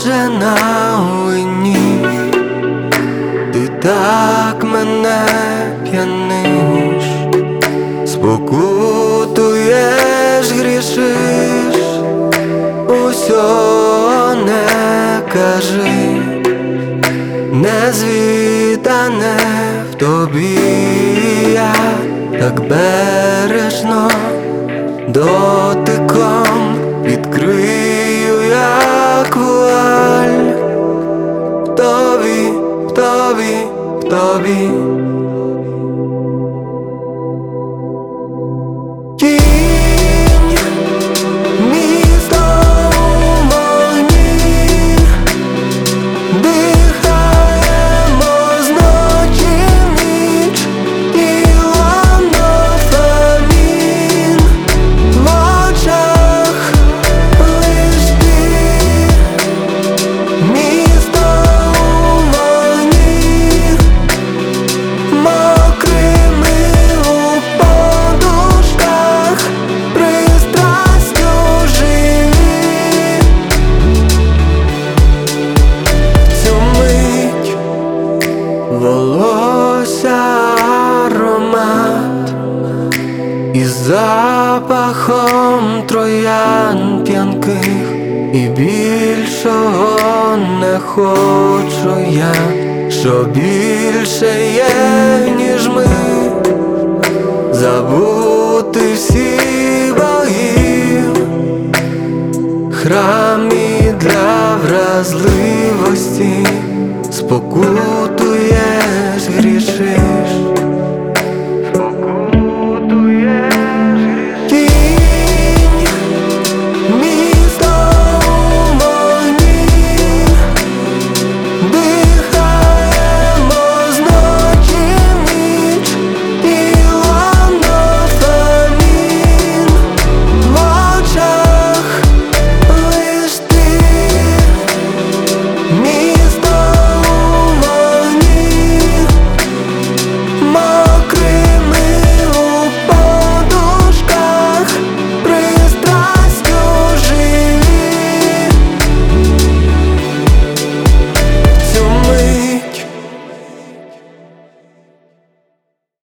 Боже, на вині, ти так мене п'яниш, спокутуєш, грішиш, усього не кажи, незвідане в тобі я так бережно дотиком відкрию, як вуаль в тобі, в тобі, в тобі. Волосся аромат із запахом троян п'янких, і більшого не хочу я, що більше є, ніж ми, забути всі богів, храмі для вразливості, спокою